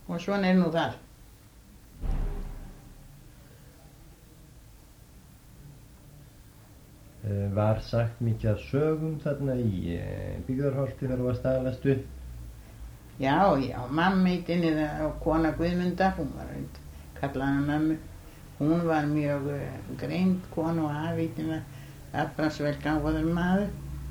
Og svona nú það. Var sagt mikið af sögum þarna í Byggðarholti þegar þú varst aðalast upp? Já, mammeitinni og kona Guðmundar, hún var kallaði hana mömmu. Hún var mjög greind kona og afítin var afbragðsvel gáfaður maður.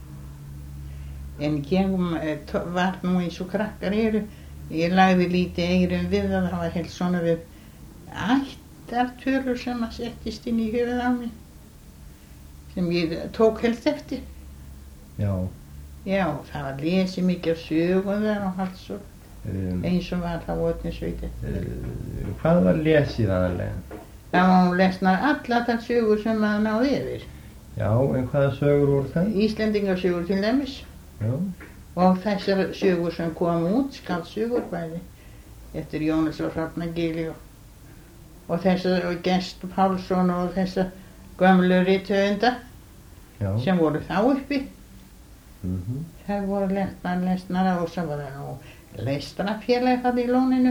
En ég var nú eins og krakkar eru. Ég lagði lítið eyrum við það var helt svona við ættartölur sem að settist inn í höfuð á mig. Sem ég tók helst eftir. Já. Já, það var lesið mikið af sögum þar og allt svo. Eins og var það Votnessveitin. Hvað var lesið aðalega? Það var lesnar allar þar sögur sem maður náði yfir. Já, en hvaða sögur voru það? Íslendingasögur til dæmis. Já. Og þessar sögur sem kom út, skáldsögur bæði, eftir Jónas og Hrafnagili og þessar og Gestur Pálsson og þessar gömlu rithöfunda sem voru þá uppi. Það voru lesnar og svo var það nú lestrafélag það í Lóninu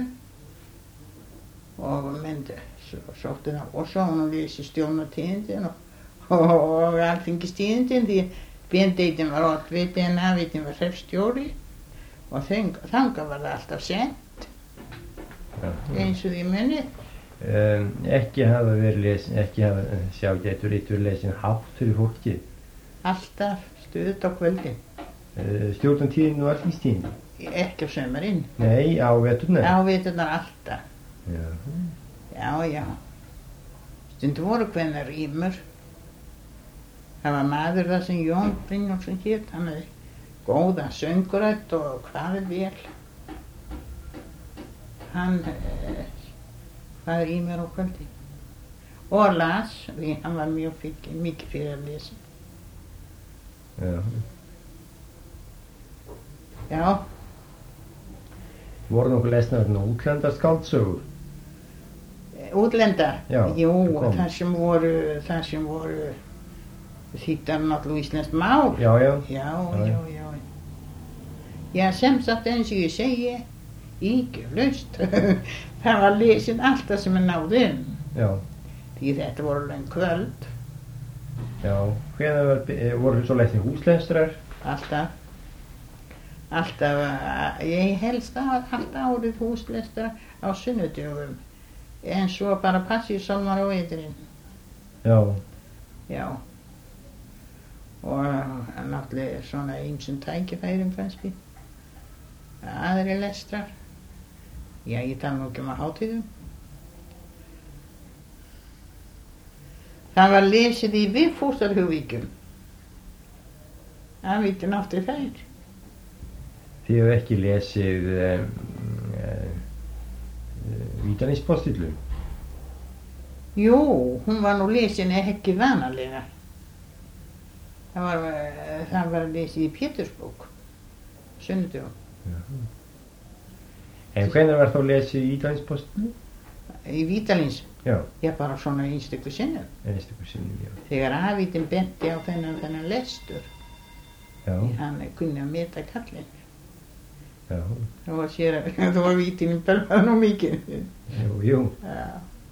og menn sóttu það og svo hún lesi Stjórnartíðindin og Alþingistíðindin því Bendeitin var oddviti en afvitin var hreppstjóri og þangað var það alltaf sent eins og því munið. Ekki hafa verið lesin, ekki hafa sjá getur rittur lesin hátt fyrir fólki? Alltaf, stuðt á kvöldin. Stjórnartíðin og Alþingistíðin? Ekki á sömarinn. Nei, á veturnar? Á veturnar alltaf. Já. Já. Stundum voru hvenær rímur. Það var maður það sem Jón Brynjólfsson hét, hann hefði góða söngurödd og hvað vel. Hann hvað rímur á kvöldi. Og las, því hann var mikið fyrir að lesa. Já. Já. Voru nokkuð lesnar útlendar skáldsögur? Útlendar? Já. Jú, það sem voru þýddar náttúrulega íslenskt mál. Já. Já, sem sagt eins og ég segi, ígjörlaust. Það var lesin alltaf sem er náðum. Já. Því þetta voru löng kvöld. Já, hvenær voru svo lesin húslestrar? Alltaf, ég helst alltaf árið húslestrar á sunnudögum. En svo bara passíusálmar á veturinn. Já. Og náttúrulega svona ýmsum tækifærum kannski. Aðri lestrar. Já, ég tala nú ekki á hátíðum. Það var lesið í Vigfúsarhugvíkjum. Það viti náttúrulega þær. Þið hefur ekki lesið Vídalínspostillum? Jú, hún var nú lesin ekki vanalega. Það var lesið í Pétursbók, sunnudögum. En hvenær var þá lesið í Vídalínspostillum? Í Vídalíns? Já. Já, bara svona einstöku sinnum. Einstöku sinnum, já. Þegar afítinn benti á þennan lestur. Já. Hann kunni að meta kallinn. Já. Það var vítinn bölvað nú mikið. Jú. Já.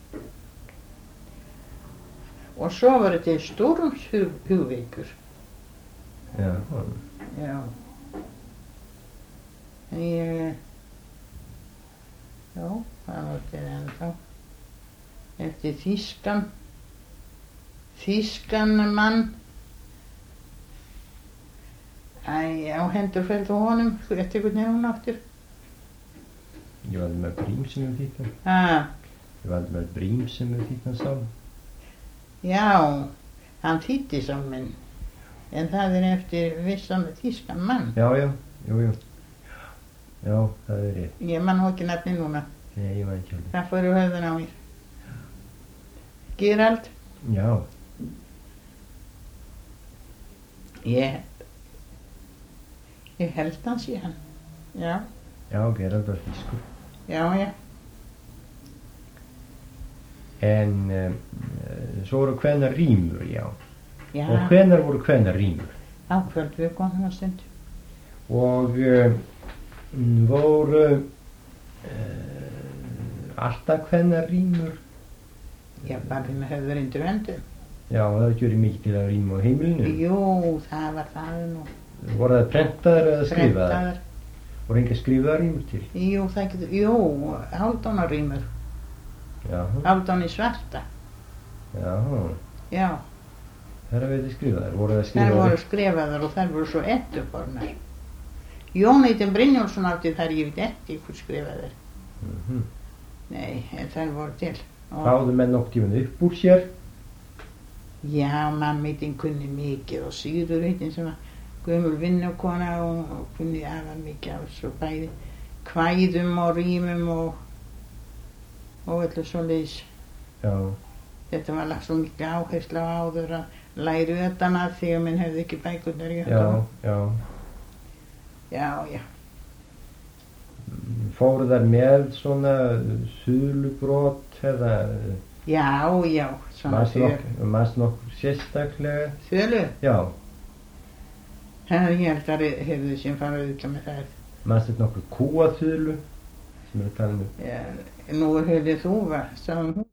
Og svo var þetta Stormshugvíkur. Já. Já. En já, það var þetta ennþá. Eftir Þýskan mann. Á hendur fældu honum, eftir hvernig hún áttur. Ég valdi með Brím sem þýttan. Ég valdi með Brím sem þýttan sálm. Já, hann þýtti sálminn. En það eftir vissan þýskan mann. Já, jú. Já, það rétt. Ég man ekki nafni núna. Nei, ég man ekki alveg. Það fór í höfðun á mér. Gerald? Já. Ég held hans í hann. Já. Já, Gerald var þýskur. Já. En svo voru hvenær rímur, já. Já. Og hvenær voru hvenær rímur? Á kvöldvöku hann var stund. Og voru alltaf hvenær rímur? Já, pabbi með höfður undir höndum. Já, það hefur ekki verið mikið til að ríma á heimilinu. Jú, það var það nú. Voru það prentaðar eða skrifaðar? Prentaðar. Voru enga skrifaðar rímur til? Jú, það getur, jú, Hálfdánarrímur. Já. Hálfdán í svarta. Já. Já. Það er að verið skrifaðar. Voru það Þær skrifaðar? voru skrifaðar og þær voru svo endurbornar. Jón Eitinn Brynjólfsson átti þær, ég veit ekki hvað skrifaðar. Nei, en þær voru til. Báðu menn nokkuð tímann upp úr sér? Já, mamma Eitinn kunni mikið og Sigurður Eitinn sem var gömul vinnukona og kunni afar mikið af svo bæði kvæðum og rímum og öllu svoleiðis. Já. Þetta var lagt svo mikið áherslu á áður að læra utan að því að minn hefði ekki bækurnar í Já, höndunum. já. Já, já. Fóru þær með svona þulubrot eða Já, já, svona mannst nokkur sérstaklega? Þölu? Já. Það ég held að hefðu sem farið auðvitað með það. Mannst þetta nokkur kúaþulu sem eru talað um? Já, nú hefði þú var, sagði hún.